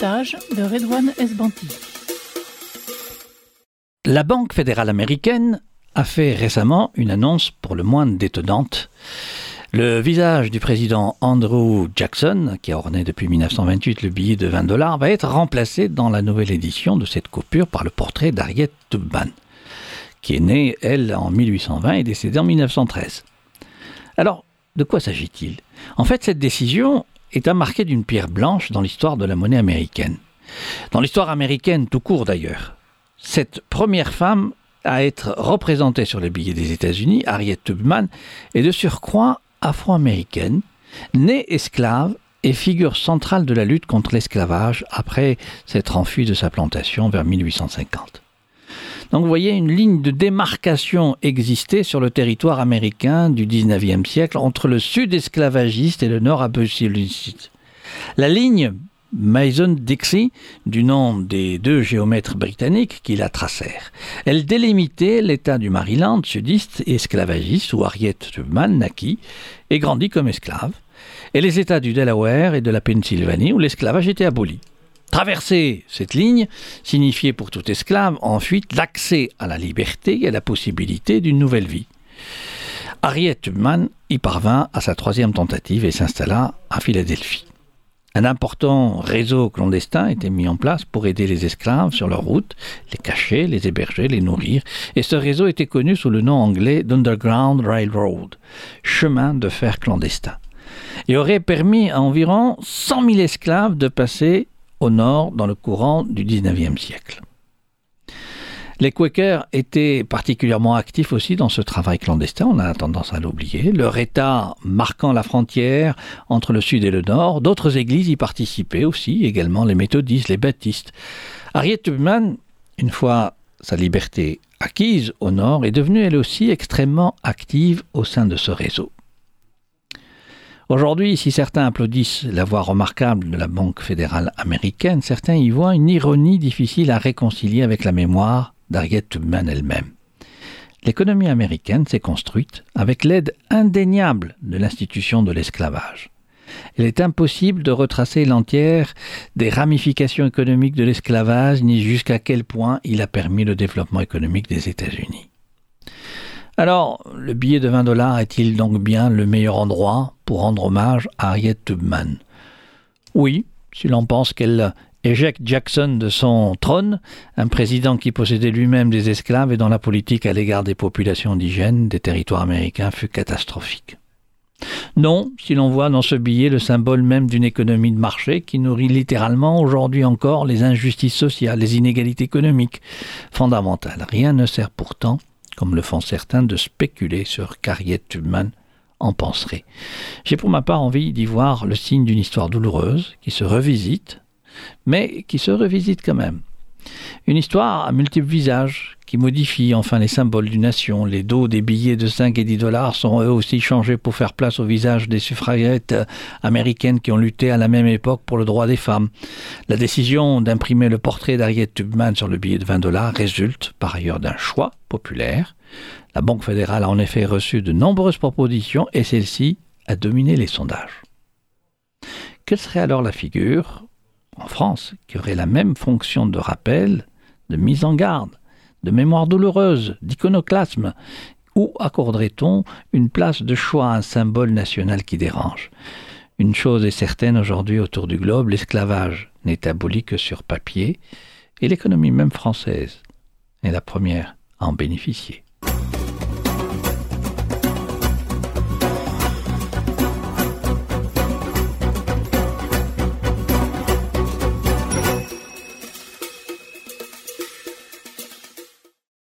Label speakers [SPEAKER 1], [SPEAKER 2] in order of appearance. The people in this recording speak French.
[SPEAKER 1] reportage de Redouane Esbanti.
[SPEAKER 2] La Banque fédérale américaine a fait récemment une annonce pour le moins détonnante. Le visage du président Andrew Jackson, qui a orné depuis 1928 le billet de $20, va être remplacé dans la nouvelle édition de cette coupure par le portrait d'Harriet Tubman, qui est née, elle, en 1820 et décédée en 1913. Alors, de quoi s'agit-il ? En fait, cette décision est à marquer d'une pierre blanche dans l'histoire de la monnaie américaine. Dans l'histoire américaine tout court d'ailleurs. Cette première femme à être représentée sur les billets des États-Unis, Harriet Tubman, est de surcroît afro-américaine, née esclave et figure centrale de la lutte contre l'esclavage après s'être enfuie de sa plantation vers 1850. Donc vous voyez, une ligne de démarcation existait sur le territoire américain du XIXe siècle entre le sud esclavagiste et le nord abolitionniste. La ligne Mason-Dixie, du nom des deux géomètres britanniques qui la tracèrent. Elle délimitait l'État du Maryland, sudiste et esclavagiste, où Harriet Tubman naquit et grandit comme esclave, et les États du Delaware et de la Pennsylvanie, où l'esclavage était aboli. Traverser cette ligne signifiait pour tout esclave ensuite l'accès à la liberté et à la possibilité d'une nouvelle vie. Harriet Tubman y parvint à sa troisième tentative et s'installa à Philadelphie. Un important réseau clandestin était mis en place pour aider les esclaves sur leur route, les cacher, les héberger, les nourrir, et ce réseau était connu sous le nom anglais d'Underground Railroad, chemin de fer clandestin, et aurait permis à environ 100 000 esclaves de passer au nord dans le courant du XIXe siècle. Les Quakers étaient particulièrement actifs aussi dans ce travail clandestin, on a tendance à l'oublier. Leur État marquant la frontière entre le sud et le nord, d'autres églises y participaient aussi, également les méthodistes, les baptistes. Harriet Tubman, une fois sa liberté acquise au nord, est devenue elle aussi extrêmement active au sein de ce réseau. Aujourd'hui, si certains applaudissent la voie remarquable de la Banque fédérale américaine, certains y voient une ironie difficile à réconcilier avec la mémoire d'Harriet Tubman elle-même. L'économie américaine s'est construite avec l'aide indéniable de l'institution de l'esclavage. Il est impossible de retracer l'entière des ramifications économiques de l'esclavage ni jusqu'à quel point il a permis le développement économique des États-Unis. Alors, le billet de $20 est-il donc bien le meilleur endroit pour rendre hommage à Harriet Tubman ? Oui, si l'on pense qu'elle éjecte Jackson de son trône, un président qui possédait lui-même des esclaves et dont la politique à l'égard des populations indigènes des territoires américains fut catastrophique. Non, si l'on voit dans ce billet le symbole même d'une économie de marché qui nourrit littéralement aujourd'hui encore les injustices sociales, les inégalités économiques fondamentales. Rien ne sert pourtant, comme le font certains, de spéculer sur qu'Harriet Tubman en penserait. J'ai pour ma part envie d'y voir le signe d'une histoire douloureuse qui se revisite, mais qui se revisite quand même. Une histoire à multiples visages qui modifie enfin les symboles d'une nation. Les dos des billets de 5 et 10 $ sont eux aussi changés pour faire place au visage des suffragettes américaines qui ont lutté à la même époque pour le droit des femmes. La décision d'imprimer le portrait d'Harriet Tubman sur le billet de $20 résulte par ailleurs d'un choix populaire. La Banque fédérale a en effet reçu de nombreuses propositions et celle-ci a dominé les sondages. Quelle serait alors la figure en France qui aurait la même fonction de rappel, de mise en garde, de mémoire douloureuse, d'iconoclasme? Où accorderait-on une place de choix à un symbole national qui dérange ? Une chose est certaine aujourd'hui autour du globe, l'esclavage n'est aboli que sur papier et l'économie même française est la première à en bénéficier.